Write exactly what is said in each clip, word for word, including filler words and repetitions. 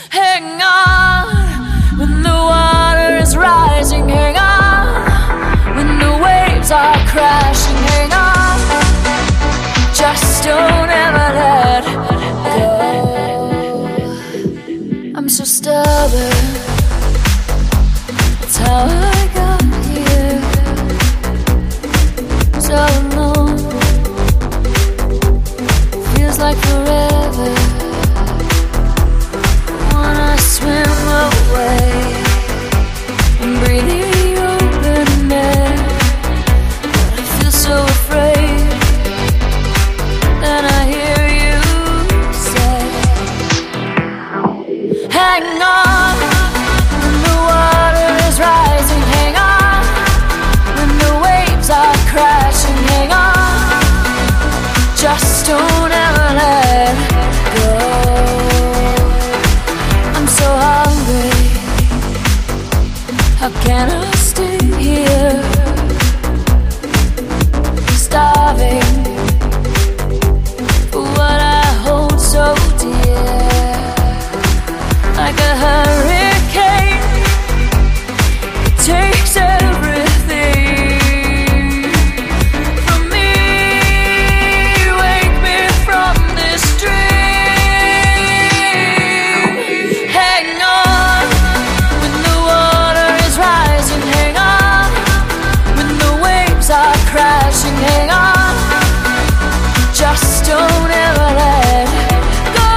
Hang on when the water is rising. Hang on when the waves are crashing. Hang on, just don't ever let go. I'm so stubborn, that's how I got here. So alone, feels like forever. Wanna swim away and breathe the open air, but I feel so afraid. Then I hear you say, hang on when the water is rising. Hang on when the waves are crashing. Hang on, just don't ever let go. I'm so hungry, how can I stay here? Starving for what I hold so dear. Like a hurricane, it takes everything from me. Wake me from this dream. Hang on when the water is rising. Hang on when the waves are crashing. Hang on, just don't ever let go.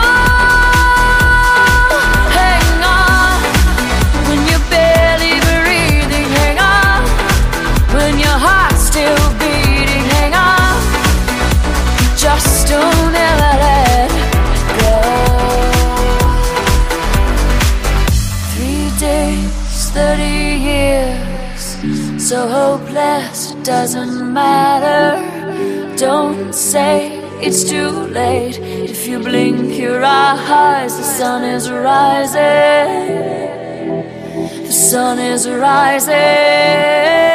Hang on when you're barely breathing. Hang on when your heart's still beating. Hang on, just don't ever let go. Three days, thirty years, so hopeless, it doesn't matter. Don't say it's too late. If you blink your eyes, the sun is rising. The sun is rising.